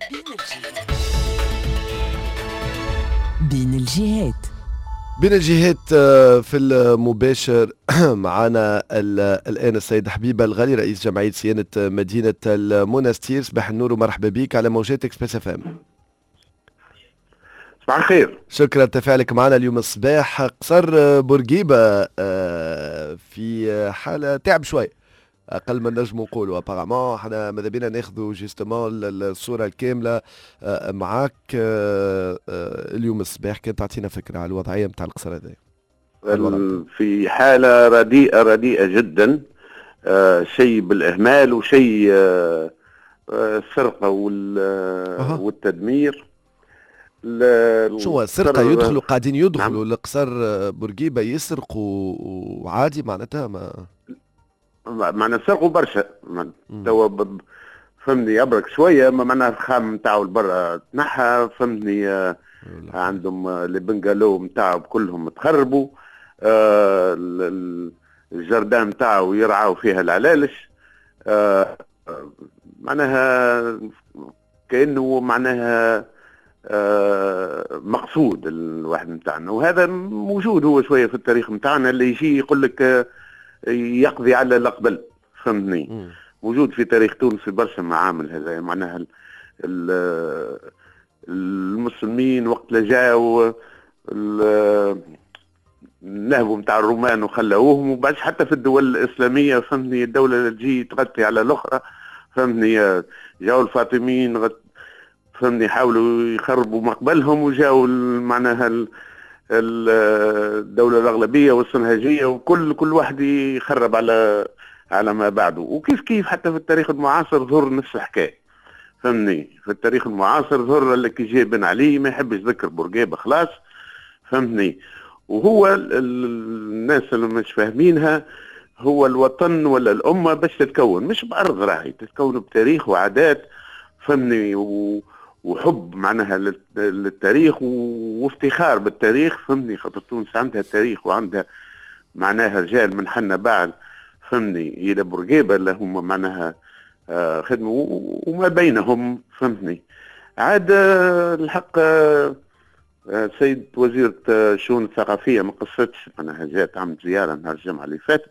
بين الجهات. بين الجهات في المباشر معنا الآن السيد حبيبة الغالي رئيس جمعية صيانة مدينة المنستير. صباح النور ومرحبا بك على موجات اكسبريس اف ام. صباح الخير. شكرا تفاعلك معنا اليوم الصباح. قصر بورقيبة في حالة تعب شوي اقل ما نجم نقولوا. ابارامون احنا ماذا بينا ناخذوا جوستومون الصوره الكامله معاك اليوم الصباح. كان تعطينا فكره على الوضعيه نتاع القصر هذا. في حاله رديئه جدا، شيء بالاهمال وشيء السرقه والتدمير. شو السرقه؟ يدخلوا قاعدين يدخلوا لقصر بورقيبه يسرقوا وعادي معناتها معناها سرقوا برشا. توا فهمني ابرك شويه، ما معناها الخام نتاعو البرا تنحى، فهمني عندهم لي بنجالو نتاعو كلهم تخربوا، الجردان نتاعو يرعاو فيها العلالش، معناها كانه معناها مقصود الواحد نتاعنا. وهذا موجود هو شويه في التاريخ نتاعنا، اللي يجي يقول لك يقضي على الأقبل، فهمتني. موجود في تاريخ تونس في برشا معامل هذا. معناها المسلمين وقت لجاوا نهبوا نتاع الرومان وخلوهم، وبعد حتى في الدول الإسلامية فهمتني الدولة اللي تجي تغطي على الأخرى، فهمتني جاوا الفاطميين فهمتني حاولوا يخربوا مقبلهم، وجاوا معناها الدولة الأغلبية والسنهجية، وكل واحد يخرب على ما بعده. وكيف كيف حتى في التاريخ المعاصر ظهر نفس الحكاية، فهمني. في التاريخ المعاصر ظهر لك يجي بن علي ما يحبش يذكر بورقيبة خلاص، فهمتني. وهو الناس اللي مش فاهمينها، هو الوطن ولا الأمة باش تتكون مش بأرض راهي، تتكون بتاريخ وعادات، فهمني، وحب معناها للتاريخ وافتخار بالتاريخ، فهمني. خاطر تونس عندها تاريخ وعندها معناها رجال من حنا بعد، فهمني، إلى بورقيبة اللي هم معناها خدموا وما بينهم، فهمتني. عاد الحق سيد وزيرة الشؤون الثقافية ما قصتش، معناها جات عملت زيارة نهار الجمعة اللي فاتت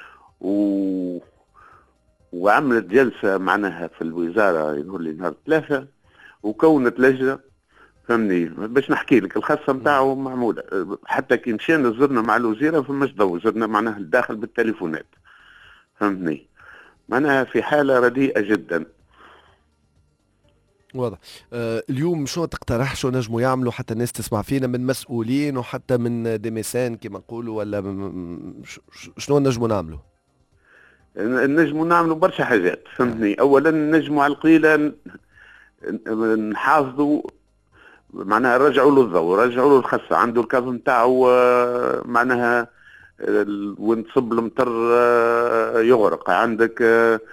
وعملت جلسة معناها في الوزارة يقول لي نهار 3، وكونت لجنة، فهمني. باش نحكي لك الخاصة نتاعو معمولة، حتى كي مشينا زرنا مع الوزيرة فماش ضوء، زرنا معناها الداخل بالتليفونات، فهمتني. معناها في حالة رديئة جدا. واضح. اليوم شو تقترح شو نجموا يعملوا حتى الناس تسمع فينا من مسؤولين وحتى من ديميسان كما نقولوا، ولا شنو نجموا نعملوا؟ نجموا نعملوا برشا حاجات، فهمتني. أولا نجموا على القليلة نحافظوا، معناها رجعوا له الضوء، رجعوا له الخاصة، عنده الكاظ نتاعو معناها وين تصب المطر يغرق، عندك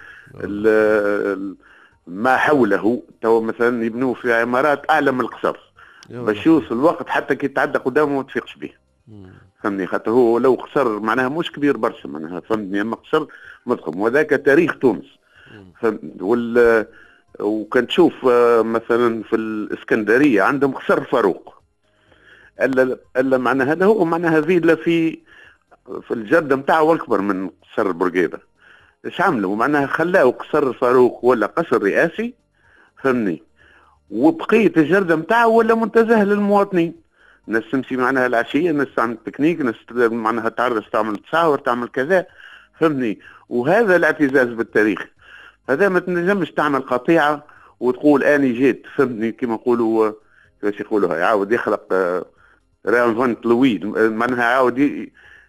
ما حوله. تو مثلا يبنوه في عمارات اعلى من القصر باش يوصل الوقت حتى كي تعدى قدامه ما تفيقش به، فهمني. خاطر هو لو قصر معناها مش كبير برشا معناها، فهمتني، اما قصر مضخم، وذاك تاريخ تونس، فهمت. وكان تشوف مثلا في الاسكندريه عندهم قصر فاروق، الا معناها هذا هو معناها فيلا في الجرده نتاعو اكبر من قصر بورقيبه. ايش عملوا؟ معناها خلاو قصر فاروق ولا قصر رئاسي، فهمني، وبقيه الجرده نتاعو ولا منتزه للمواطنين. الناس تمشي معناها العشيه، الناس تعمل بيكنيك، الناس معناها تعرس، تعمل تصاور، تعمل كذا، فهمني. وهذا الاعتزاز بالتاريخ. هذا ما تنجمش تعمل قطيعه وتقول اني جيت، فهمتني، كما نقولوا كيفاش يقولوها، يعاود يخلق رينفونت لويد، معناها يعاود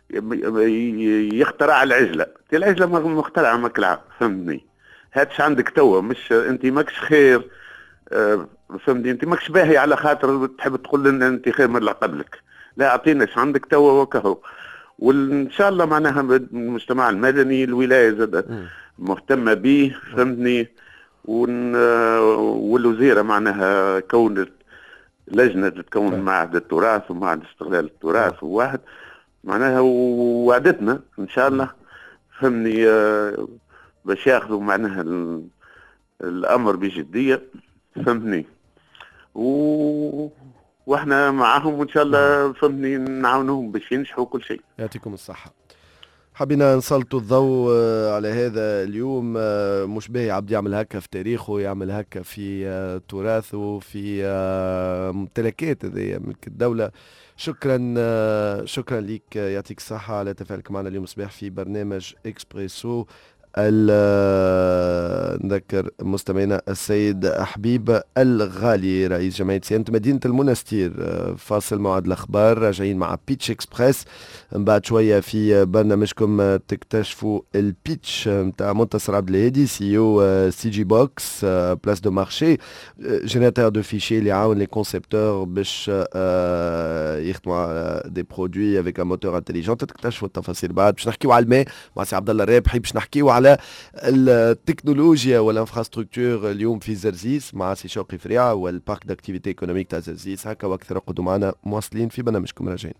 يخترع العجله. العجله مخترعه مكلعه، فهمتني. هاتش عندك توا، مش انت ماكش خير، فهمتني، انت ماكش باهي على خاطر تحب تقول لنا انت خير من اللي قبلك. لا، اعطيناش عندك توا وكهو. وان شاء الله معناها المجتمع المدني الولايه زاد مهتمه به، فهمتني. والوزيره معناها كونت لجنه تتكون معهد التراث ومعهد استغلال التراث، وواحد معناها وعدتنا ان شاء الله، فهمني، باش ياخذوا معناها الامر بجديه، فهمتني. و... واحنا معاهم وان شاء الله فهمتني نعاونوهم باش ينجحوا كل شيء. يعطيكم الصحة. حبينا نسلطوا الضوء على هذا اليوم. مش باهي عبد يعمل هكا في تاريخه، يعمل هكا في تراثه، في ممتلكات هذه ملك الدولة. شكرا شكرا لك، يعطيك الصحة على تفاعلك معنا اليوم الصباح في برنامج اكسبريسو. نذكر مستمعينا السيد حبيب الغالي رئيس جمعية صيانة مدينة المنستير. فاصل موعد الأخبار، راجعين مع بيتش إكسبريس من بعد شوية في برنامجكم تكتشفوا البيتش متاع منتصر عبد الهادي سي او سي جي بوكس بلاس دو مارشي، جينيراتور دو فيشي اللي يعاون لي كونسيبتور باش يخدموا على دي برودوي افيك ان موتور انتيليجون. تكتشفوا التفاصيل بعد. باش نحكيو على الماء مع سي عبد الله الرابحي، باش نحكيو على التكنولوجيا والانفراستركتور اليوم في زرزيس مع سي شوقي فريعة والبارك داكتيفيتي ايكونوميك تاع زرزيس. هكا واكثر قعدوا معنا مواصلين في برنامجكم راجعين.